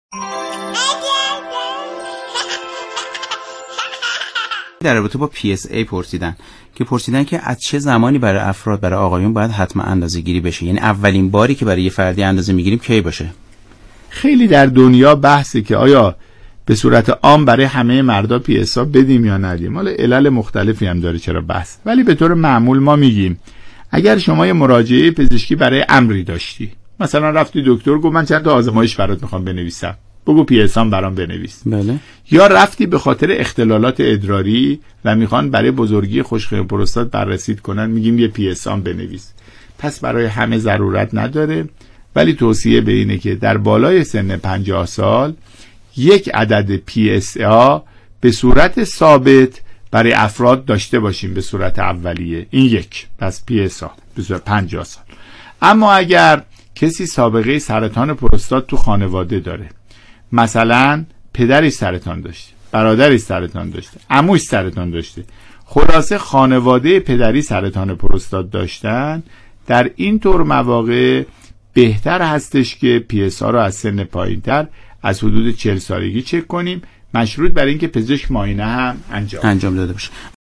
در رابطه با PSA پرسیدن که از چه زمانی برای افراد، برای آقایون باید حتما اندازه گیری بشه؟ یعنی اولین باری که برای یه فردی اندازه میگیریم کی باشه؟ خیلی در دنیا بحثه که آیا به صورت عام برای همه مردا PSA بدیم یا ندیم. حالا علل مختلفی هم داره چرا بحث، ولی به طور معمول ما میگیم اگر شما یه مراجعه پزشکی برای امری داشتی، مثلا رفتی دکتر گفت من چند تا آزمایش برات میخوام بنویسم، بگو PSA برام بنویس. بله. یا رفتی به خاطر اختلالات ادراری و میخوان برای بزرگی خشخه پروستات بررسی کنن، میگیم یه PSA بنویس. پس برای همه ضرورت نداره، ولی توصیه به اینه که در بالای سن 50 سال یک عدد PSA به صورت ثابت برای افراد داشته باشیم به صورت اولیه. این یک، پس PSA به صورت 50 سال. اما اگر کسی سابقه سرطان پروستات تو خانواده داره، مثلا پدرش سرطان داشته، برادرش سرطان داشته، عموش سرطان داشته، خلاصه خانواده پدری سرطان پروستات داشتن، در این طور مواقع بهتر هستش که PSA رو از سن پایین‌تر از حدود 40 سالگی چک کنیم، مشروط بر اینکه پزشک معاینه هم انجام داده باشه.